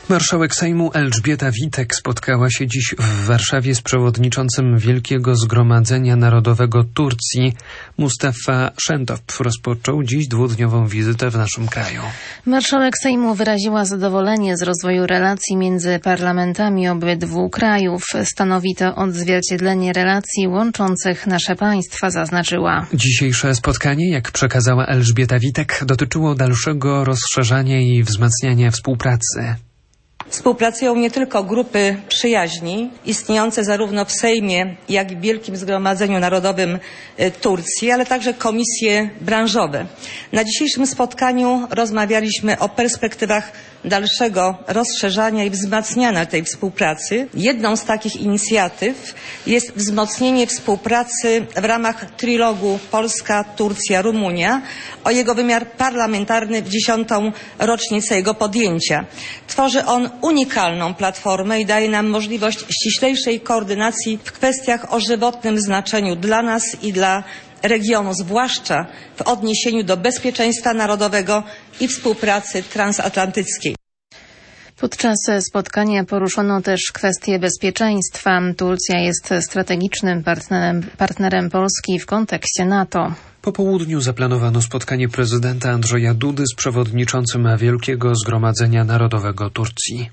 Marszałek Sejmu Elżbieta Witek spotkała się dziś w Warszawie z przewodniczącym Wielkiego Zgromadzenia Narodowego Turcji. Mustafa Şentop rozpoczął dziś dwudniową wizytę w naszym kraju. Marszałek Sejmu wyraziła zadowolenie z rozwoju relacji między parlamentami obydwu krajów. Stanowi to odzwierciedlenie relacji łączących nasze państwa, zaznaczyła. Dzisiejsze spotkanie, jak przekazała Elżbieta Witek, dotyczyło dalszego rozszerzania i wzmacniania współpracy. Współpracują nie tylko grupy przyjaźni istniejące zarówno w Sejmie, jak i w Wielkim Zgromadzeniu Narodowym Turcji, ale także komisje branżowe. Na dzisiejszym spotkaniu rozmawialiśmy o perspektywach dalszego rozszerzania i wzmacniania tej współpracy. Jedną z takich inicjatyw jest wzmocnienie współpracy w ramach trilogu Polska-Turcja-Rumunia o jego wymiar parlamentarny w 10. rocznicę jego podjęcia. Tworzy on unikalną platformę i daje nam możliwość ściślejszej koordynacji w kwestiach o żywotnym znaczeniu dla nas i dla regionu, zwłaszcza w odniesieniu do bezpieczeństwa narodowego i współpracy transatlantyckiej. Podczas spotkania poruszono też kwestię bezpieczeństwa. Turcja jest strategicznym partnerem Polski w kontekście NATO. Po południu zaplanowano spotkanie prezydenta Andrzeja Dudy z przewodniczącym Wielkiego Zgromadzenia Narodowego Turcji.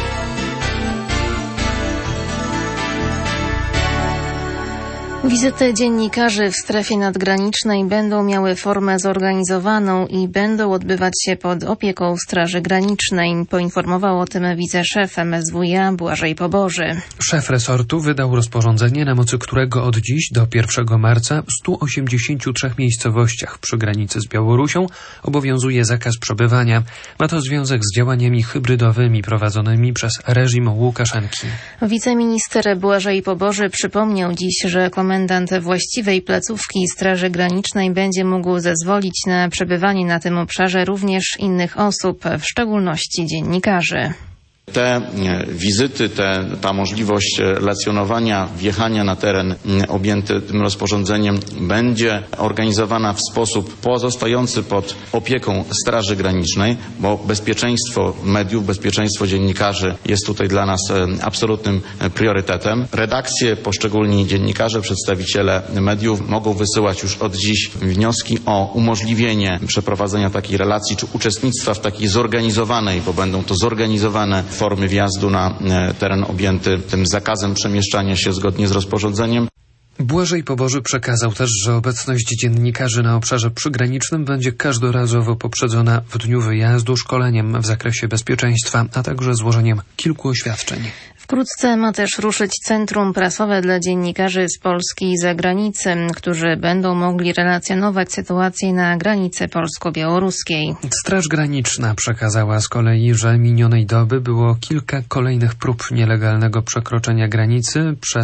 Wizyty dziennikarzy w strefie nadgranicznej będą miały formę zorganizowaną i będą odbywać się pod opieką Straży Granicznej. Poinformował o tym wiceszef MSWiA Błażej Poboży. Szef resortu wydał rozporządzenie, na mocy którego od dziś do 1 marca w 183 miejscowościach przy granicy z Białorusią obowiązuje zakaz przebywania. Ma to związek z działaniami hybrydowymi prowadzonymi przez reżim Łukaszenki. Wiceminister Błażej Poboży przypomniał dziś, że komendant właściwej placówki Straży Granicznej będzie mógł zezwolić na przebywanie na tym obszarze również innych osób, w szczególności dziennikarzy. Te wizyty, ta możliwość relacjonowania, wjechania na teren objęty tym rozporządzeniem będzie organizowana w sposób pozostający pod opieką Straży Granicznej, bo bezpieczeństwo mediów, bezpieczeństwo dziennikarzy jest tutaj dla nas absolutnym priorytetem. Redakcje, poszczególni dziennikarze, przedstawiciele mediów mogą wysyłać już od dziś wnioski o umożliwienie przeprowadzenia takiej relacji czy uczestnictwa w takiej zorganizowanej, bo będą to zorganizowane formy wjazdu na teren objęty tym zakazem przemieszczania się zgodnie z rozporządzeniem. Błażej Poboży przekazał też, że obecność dziennikarzy na obszarze przygranicznym będzie każdorazowo poprzedzona w dniu wyjazdu szkoleniem w zakresie bezpieczeństwa, a także złożeniem kilku oświadczeń. Wkrótce ma też ruszyć centrum prasowe dla dziennikarzy z Polski i zagranicy, którzy będą mogli relacjonować sytuację na granicy polsko-białoruskiej. Straż Graniczna przekazała z kolei, że minionej doby było kilka kolejnych prób nielegalnego przekroczenia granicy przez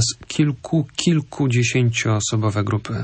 kilkudziesięcioosobowe grupy.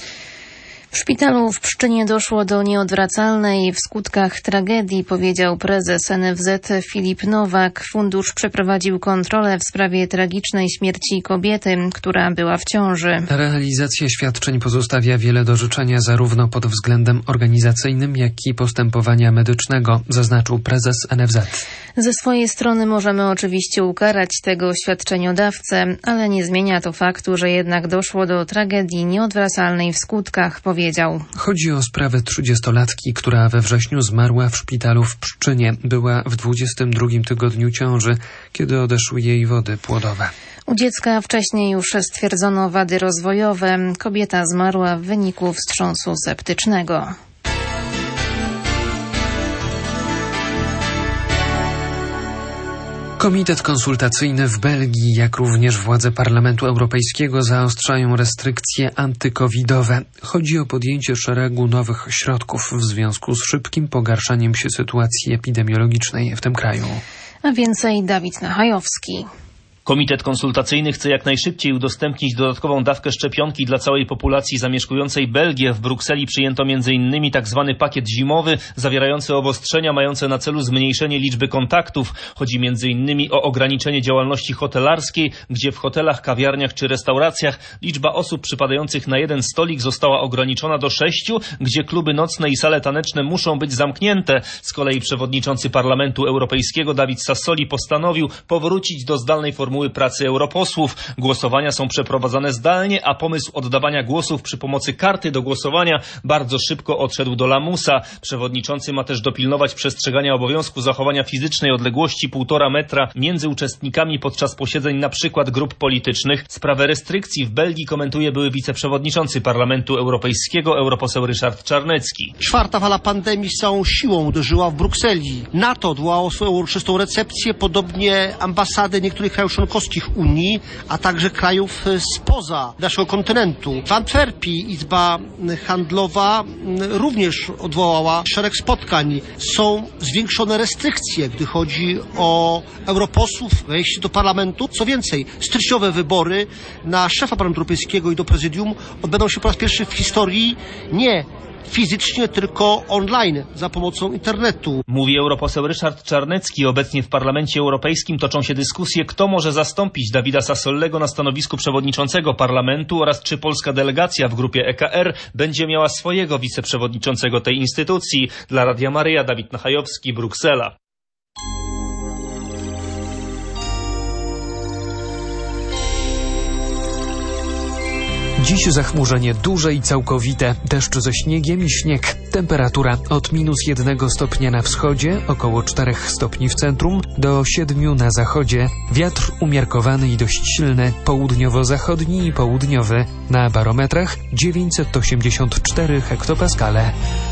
W szpitalu w Pszczynie doszło do nieodwracalnej w skutkach tragedii, powiedział prezes NFZ Filip Nowak. Fundusz przeprowadził kontrolę w sprawie tragicznej śmierci kobiety, która była w ciąży. Realizacja świadczeń pozostawia wiele do życzenia zarówno pod względem organizacyjnym, jak i postępowania medycznego, zaznaczył prezes NFZ. Ze swojej strony możemy oczywiście ukarać tego świadczeniodawcę, ale nie zmienia to faktu, że jednak doszło do tragedii nieodwracalnej w skutkach, powiedział. Chodzi o sprawę 30-latki, która we wrześniu zmarła w szpitalu w Pszczynie. Była w 22 tygodniu ciąży, kiedy odeszły jej wody płodowe. U dziecka wcześniej już stwierdzono wady rozwojowe. Kobieta zmarła w wyniku wstrząsu septycznego. Komitet konsultacyjny w Belgii, jak również władze Parlamentu Europejskiego zaostrzają restrykcje antykowidowe. Chodzi o podjęcie szeregu nowych środków w związku z szybkim pogarszaniem się sytuacji epidemiologicznej w tym kraju. A więcej Dawid Nachajowski. Komitet konsultacyjny chce jak najszybciej udostępnić dodatkową dawkę szczepionki dla całej populacji zamieszkującej Belgię. W Brukseli przyjęto m.in. tzw. pakiet zimowy, zawierający obostrzenia mające na celu zmniejszenie liczby kontaktów. Chodzi m.in. o ograniczenie działalności hotelarskiej, gdzie w hotelach, kawiarniach czy restauracjach liczba osób przypadających na jeden stolik została ograniczona do 6, gdzie kluby nocne i sale taneczne muszą być zamknięte. Z kolei przewodniczący Parlamentu Europejskiego David Sassoli postanowił powrócić do zdalnej formuły pracy europosłów. Głosowania są przeprowadzane zdalnie, a pomysł oddawania głosów przy pomocy karty do głosowania bardzo szybko odszedł do lamusa. Przewodniczący ma też dopilnować przestrzegania obowiązku zachowania fizycznej odległości 1,5 metra między uczestnikami podczas posiedzeń np. grup politycznych. Sprawę restrykcji w Belgii komentuje były wiceprzewodniczący Parlamentu Europejskiego, europoseł Ryszard Czarnecki. 4. fala pandemii z całą siłą uderzyła w Brukseli. NATO odwołało swoją uroczystą recepcję, podobnie ambasady niektórych krajów członkowskich Unii, a także krajów spoza naszego kontynentu. W Antwerpii Izba Handlowa również odwołała szereg spotkań. Są zwiększone restrykcje, gdy chodzi o europosłów, wejście do parlamentu. Co więcej, styczniowe wybory na szefa Parlamentu Europejskiego i do prezydium odbędą się po raz pierwszy w historii nie fizycznie, tylko online, za pomocą internetu. Mówi europoseł Ryszard Czarnecki. Obecnie w Parlamencie Europejskim toczą się dyskusje, kto może zastąpić Davida Sassolego na stanowisku przewodniczącego Parlamentu oraz czy polska delegacja w grupie EKR będzie miała swojego wiceprzewodniczącego tej instytucji. Dla Radia Maryja, Dawid Nachajowski, Bruksela. Dziś zachmurzenie duże i całkowite, deszcz ze śniegiem i śnieg. Temperatura od -1 stopnia na wschodzie, około 4 stopni w centrum, do 7 na zachodzie. Wiatr umiarkowany i dość silny, południowo-zachodni i południowy. Na barometrach 984 hektopaskale.